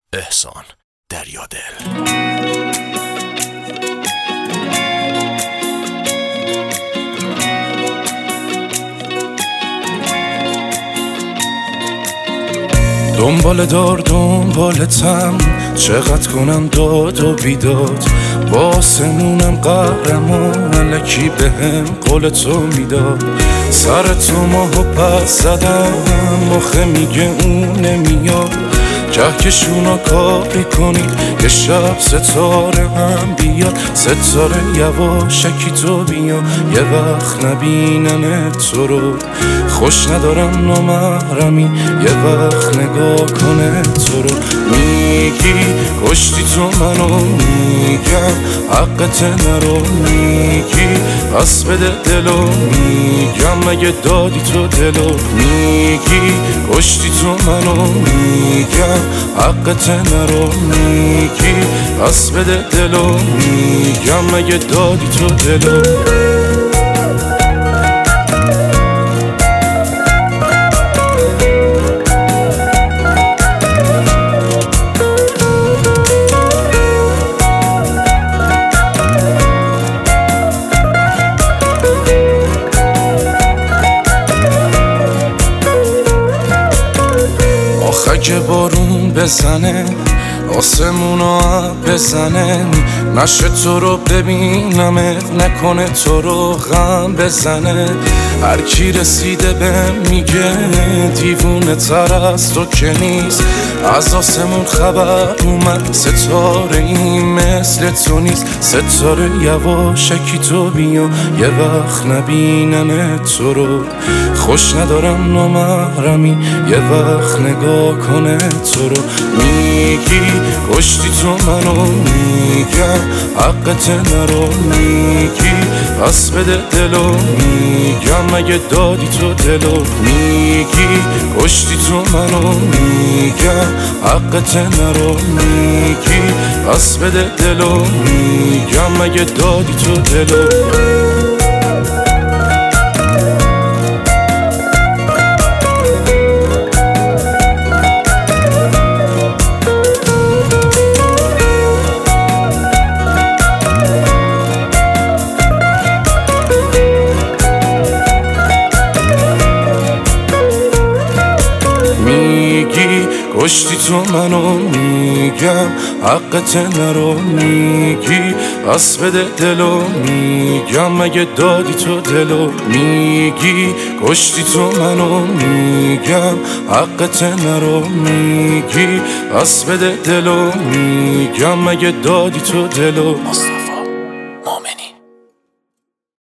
احسان دریادل. دنبالتم چقدر کنم داد و بیداد، با آسمونم قهرمان الکی بهم قول تو میداد. سر تو ماهو پس زدم مخه میگه اون نمیاد، کهکشونا کاری کنید یه شب ستاره هم بیاد. ستاره یواشکی تو بیا یه وقت نبینن تو رو، خوش ندارم نامحرمی یه وقت نگاه کنه تو رو. میگی کشتی تو منو، میگم حقت نرو، میگی پس بده دلو، میگم مگه دادی تو دلو. میگی کشتی تو منو، میگم حقت نرو، میگی پس بده دلو، میگم مگه دادی تو دلو. اگه بارون بزنه آسمونا بزنه، نشه تو رو ببینمت، نکنه تو رو غم بزنه. هر کی رسیده به میگه دیوونه تر از تو که نیست، از آسمون خبر اومد ستاره این مثل تو نیست. ستاره یواشکی تو بیا یه وقت نبینن تو رو، خوش ندارم نامحرمی یه وقت نگاه کنه تو رو. میگی کشتی تو منو، میگم حقت نرو، میگی پس بده دلو، میگم مگه دادی تو دلو. میگی کشتی تو منو، میگم حقت نرو، میگی پس بده دلو، میگم مگه دادی تو دلو. میگی کشتی تو منو، میگم حقت نرو، میگی پس بده دلو، میگم مگه دادی تو دلو. میگی کشتی تو منو، میگم حقت نرو، میگی پس بده دلو، میگم مگه دادی تو دلو.